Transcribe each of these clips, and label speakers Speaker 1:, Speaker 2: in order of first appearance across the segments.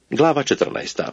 Speaker 1: Glava 14.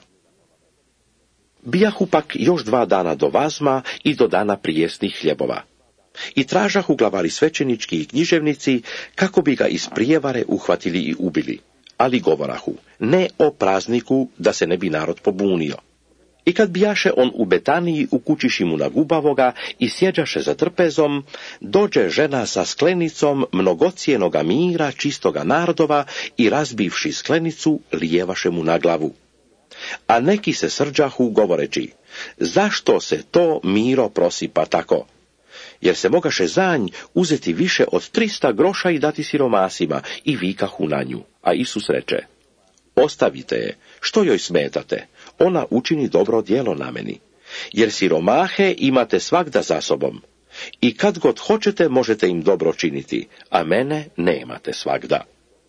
Speaker 1: Bijahu pak još 2 dana do Vazma i do dana prijesnih hljebova. I tražahu glavari svećenički i književnici, kako bi ga iz prijevare uhvatili i ubili. Ali govorahu, ne o prazniku, da se ne bi narod pobunio. I kad bijaše on u Betaniji u kući Šimuna Gubavoga i sjeđaše za trpezom, dođe žena sa sklenicom mnogocijenoga mira čistoga narodova i razbivši sklenicu, lijevaše mu na glavu. A neki se srđahu govoreći, zašto se to miro prosipa tako? Jer se mogaše za nj uzeti više od 300 groša i dati siromasima, i vikahu na nju. A Isus reče, ostavite je, što joj smetate, ona učini dobro djelo na meni. Jer siromahe imate svagda za sobom, i kad god hoćete možete im dobro činiti, a mene nemate svagda.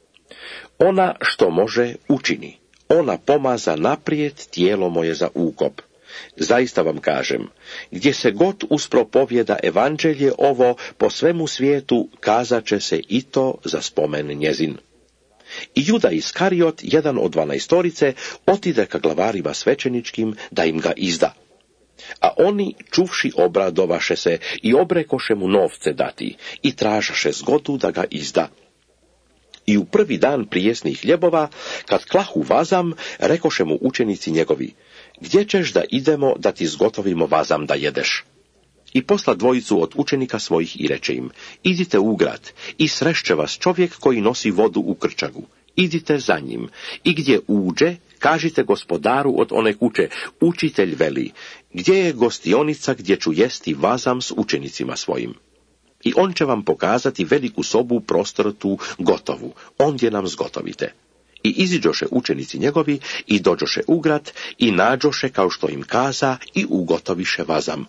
Speaker 1: Ona što može učini, ona pomaza naprijed tijelo moje za ukop. Zaista vam kažem, gdje se god uspropovjeda evanđelje ovo po svemu svijetu, kazat će se i to za spomen njezin. I Juda Iskariot, jedan od 12, otide ka glavarima svećeničkim da im ga izda. A oni, čuvši, obradovaše se i obrekoše mu novce dati i tražaše zgodu da ga izda. I u prvi dan prijesnih hljebova, kad klahu vazam, rekoše mu učenici njegovi, gdje ćeš da idemo da ti zgotovimo vazam da jedeš? I posla 2 od učenika svojih i reče im, idite u grad i srešće vas čovjek koji nosi vodu u krčagu. Idite za njim i gdje uđe, kažite gospodaru od one kuće, učitelj veli, gdje je gostionica gdje ću jesti vazam s učenicima svojim? I on će vam pokazati veliku sobu prostortu gotovu, ondje nam zgotovite. I iziđoše učenici njegovi i dođoše u grad i nađoše kao što im kaza i ugotoviše vazam.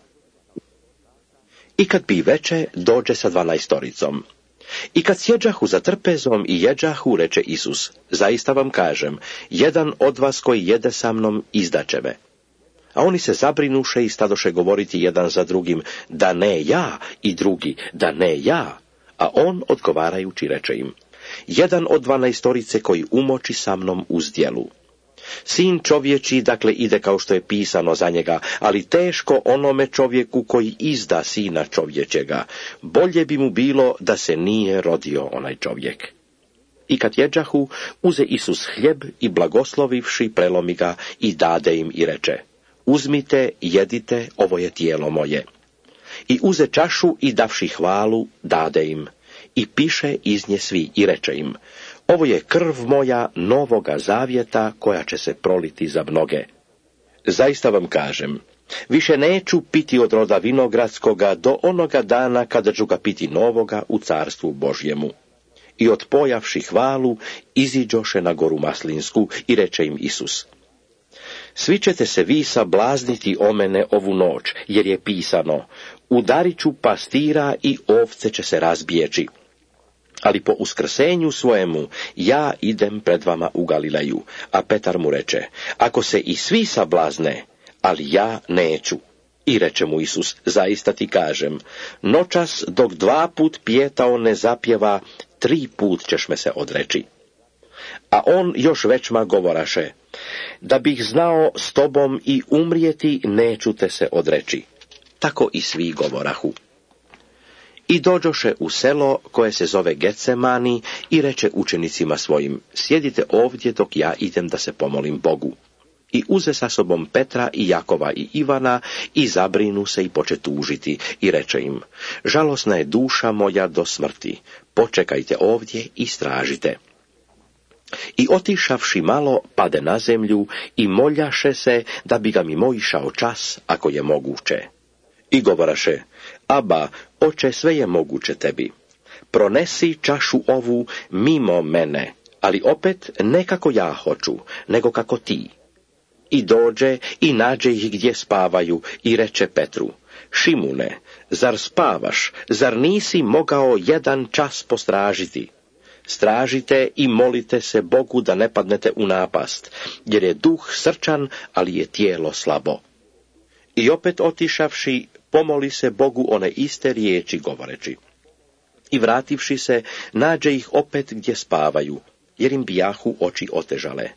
Speaker 1: I kad bi veče, dođe sa 12. I kad sjeđahu za trpezom i jeđahu, reče Isus, zaista vam kažem, jedan od vas koji jede sa mnom izdaće me. A oni se zabrinuše i stadoše govoriti jedan za drugim, da ne ja, i drugi, da ne ja. A on odgovarajući reče im, jedan od 12 koji umoči sa mnom u zdjelu. Sin čovječi, dakle, ide kao što je pisano za njega, ali teško onome čovjeku koji izda sina čovječega. Bolje bi mu bilo da se nije rodio onaj čovjek. I kad jeđahu, uze Isus hljeb i blagoslovivši prelomi ga i dade im i reče, uzmite, jedite, ovo je tijelo moje. I uze čašu i davši hvalu, dade im. I piše iz nje svi i reče im, ovo je krv moja novoga zavjeta koja će se proliti za mnoge. Zaista vam kažem, više neću piti od roda vinogradskoga do onoga dana kada ću ga piti novoga u carstvu Božjemu. I odpojavši hvalu, iziđoše na goru Maslinsku i reče im Isus, svi ćete se vi sablazniti o mene ovu noć, jer je pisano, udarit ću pastira i ovce će se razbijeći. Ali po uskrsenju svojemu ja idem pred vama u Galileju. A Petar mu reče, ako se i svi sablazne, ali ja neću. I reče mu Isus, zaista ti kažem, noćas dok 2 put pijetao ne zapjeva, 3 put ćeš me se odreći. A on još većma govoraše, da bih znao s tobom i umrijeti, neću te se odreći. Tako i svi govorahu. I dođoše u selo koje se zove Getsemani i reče učenicima svojim, sjedite ovdje dok ja idem da se pomolim Bogu. I uze sa sobom Petra i Jakova i Ivana i zabrinu se i poče tužiti i reče im, žalosna je duša moja do smrti, počekajte ovdje i stražite. I otišavši malo, pade na zemlju i moljaše se da bi ga mimo išao čas, ako je moguće. I govoraše, Aba, oče, sve je moguće tebi. Pronesi čašu ovu mimo mene, ali opet ne kako ja hoću, nego kako ti. I dođe i nađe ih gdje spavaju i reče Petru, Šimune, zar spavaš, zar nisi mogao 1 čas postražiti? Stražite i molite se Bogu da ne padnete u napast, jer je duh srčan, ali je tijelo slabo. I opet otišavši, pomoli se Bogu one iste riječi govoreći. I vrativši se, nađe ih opet gdje spavaju, jer im bijahu oči otežale.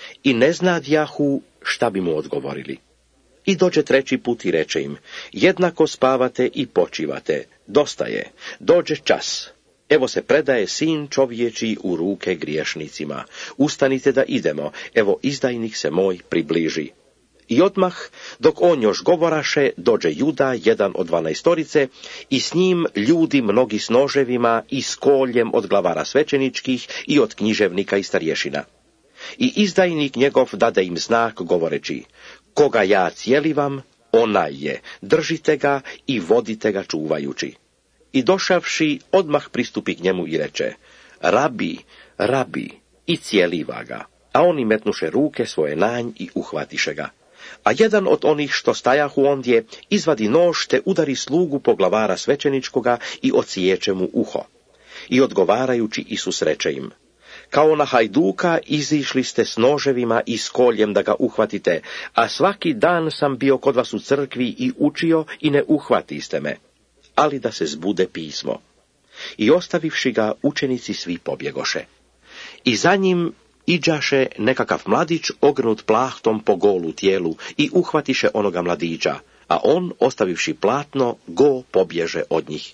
Speaker 1: I ne znadjahu šta bi mu odgovorili. I dođe treći put i reče im, jednako spavate i počivate, dosta je, dođe čas. Evo se predaje sin čovječiji u ruke griješnicima. Ustanite da idemo, evo izdajnik se moj približi. I odmah, dok on još govoraše, dođe Juda, jedan od 12, i s njim ljudi mnogi s noževima i s koljem od glavara svećeničkih i od književnika i starješina. I izdajnik njegov dade im znak govoreći, koga ja cijelivam, onaj je, držite ga i vodite ga čuvajući. I došavši, odmah pristupi k njemu i reče, rabi, rabi, i cijeliva ga. A oni metnuše ruke svoje nanj i uhvatiše ga. A jedan od onih što stajahu ondje izvadi nož te udari slugu poglavara svećeničkoga i odsječe mu uho. I odgovarajući Isus reče im, kao na hajduka izišli ste s noževima i s koljem da ga uhvatite, a svaki dan sam bio kod vas u crkvi i učio i ne uhvatiste me, ali da se zbude pismo. I ostavivši ga, učenici svi pobjegoše. I za njim iđaše nekakav mladić ogrnut plahtom po golu tijelu i uhvatiše onoga mladića, a on, ostavivši platno, go pobježe od njih.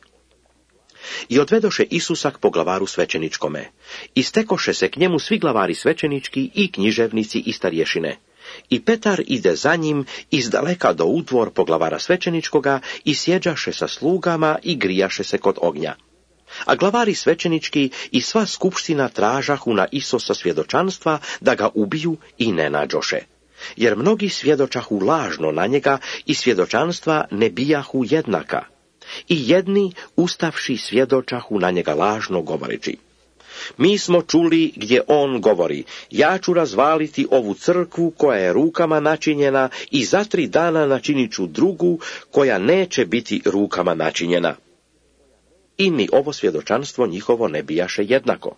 Speaker 1: I odvedoše Isusa k poglavaru svećeničkome. I stekoše se k njemu svi glavari svećenički i književnici i starješine. I Petar ide za njim izdaleka do udvor poglavara svećeničkoga i sjeđaše sa slugama i grijaše se kod ognja. A glavari svećenički i sva skupština tražahu na Isusa svjedočanstva da ga ubiju i ne nađoše. Jer mnogi svjedočahu lažno na njega i svjedočanstva ne bijahu jednaka. I jedni, ustavši, svjedočahu na njega lažno govoreći, mi smo čuli gdje on govori, ja ću razvaliti ovu crkvu koja je rukama načinjena i za 3 dana načinit ću drugu koja neće biti rukama načinjena. I ni ovo svjedočanstvo njihovo ne bijaše jednako.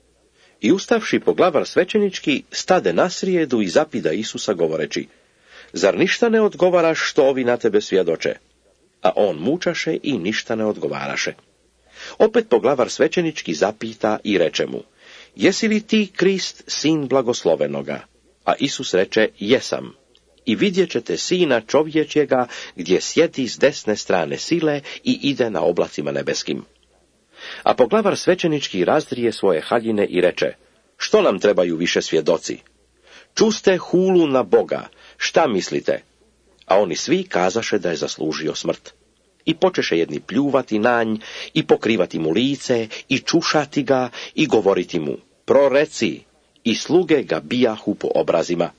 Speaker 1: I ustavši poglavar svećenički, stade na srijedu i zapida Isusa govoreći, zar ništa ne odgovaraš što ovi na tebe svjedoče? A on mučaše i ništa ne odgovaraše. Opet poglavar svećenički zapita i reče mu, jesi li ti Krist, sin blagoslovenoga? A Isus reče, jesam. I vidjet ćete sina čovječjega gdje sjedi s desne strane sile i ide na oblacima nebeskim. A poglavar svećenički razdrije svoje haljine i reče, što nam trebaju više svjedoci? Čuste hulu na Boga, šta mislite? A oni svi kazaše da je zaslužio smrt. I počeše jedni pljuvati na nj, i pokrivati mu lice, i čušati ga, i govoriti mu, proreci, i sluge ga bijahu po obrazima.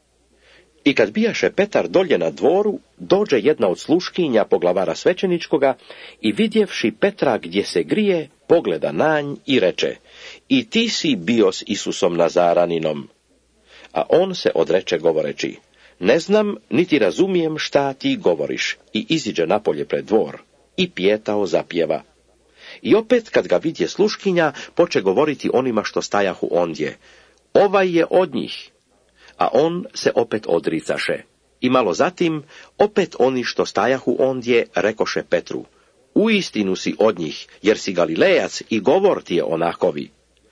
Speaker 1: I kad bijaše Petar dolje na dvoru, dođe jedna od sluškinja poglavara svećeničkoga i vidjevši Petra gdje se grije, pogleda na nj i reče, i ti si bio s Isusom Nazaraninom. A on se odreče govoreći, ne znam, niti razumijem šta ti govoriš, i iziđe napolje pred dvor, i pijetao zapjeva. I opet, kad ga vidje sluškinja, poče govoriti onima što stajahu ondje, ovaj je od njih. A on se opet odricaše. I malo zatim, opet oni što stajahu ondje, rekoše Petru, uistinu si od njih, jer si Galilejac i govor ti je onakovi.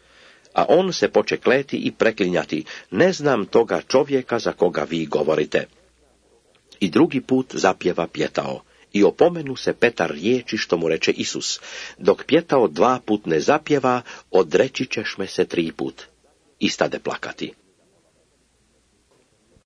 Speaker 1: A on se poče kleti i preklinjati, ne znam toga čovjeka za koga vi govorite. I drugi put zapjeva pjetao, i opomenu se Petar riječi što mu reče Isus, dok pjetao 2 put ne zapjeva, odreći ćeš me se 3 put. I stade plakati.